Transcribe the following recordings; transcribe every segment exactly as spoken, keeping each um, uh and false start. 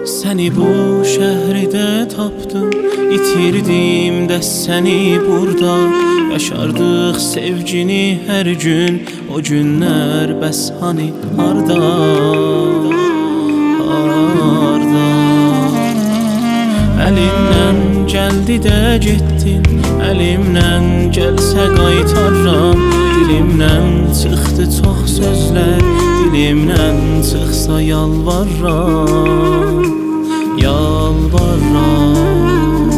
Səni bu şəhridə tapdım, itirdim də səni burada. Yaşardıq sevgini hər gün, o günlər bəs hani harda, harda. Əlimdən gəldi də getdin, əlimdən gəlsə qaytarram. Dilimdən çıxdı çox sözlər, dilimdən çıxsa yalvarram, yalvarram.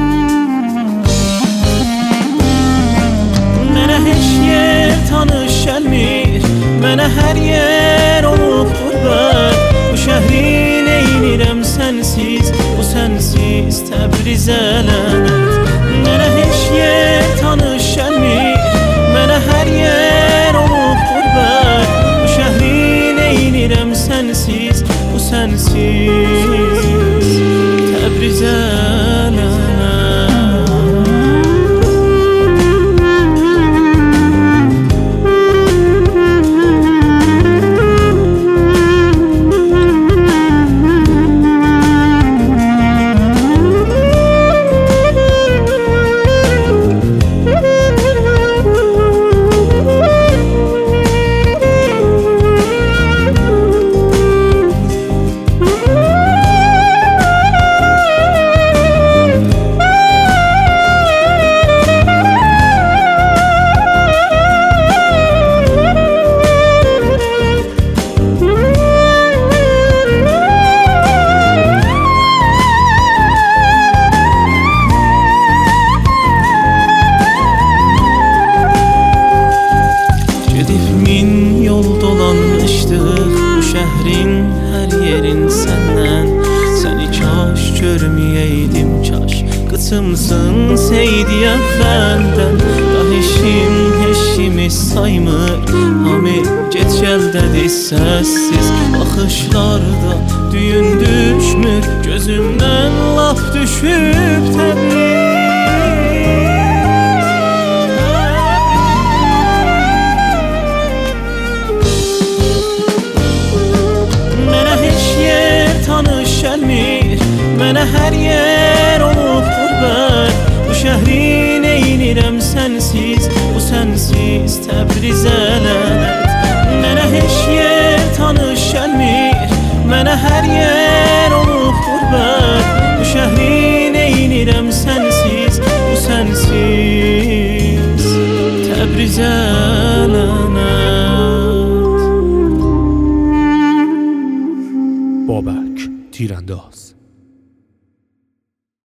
Mənə heç yer tanış gəlmir, mənə hər yer olub qürbət. Bu şəhri neynirəm sənsiz, bu sənsiz Təbrizə lənət. Mənə heç yer tanış gəlmir, mənə hər yer olub qürbət. Bu şəhri neynirəm sənsiz, bu sənsiz Təbrizə lənət. Bu şəhrin hər yerin səndən, səni kaş görməyəydim kaş. Qıçımsın Seydi Əfəndən, da heşim heşimi saymır. Hamı get gəldədir səssiz, baxışlarda düyün düşmür. Gözümdən laf düşüb Təbriz. Mənə hər yer olub qürbət. Bu şəhri neynirəm sənsiz, bu sənsiz Təbrizə lənət. Mənə heç yer tanış gəlmir, mənə hər yer olub qürbət.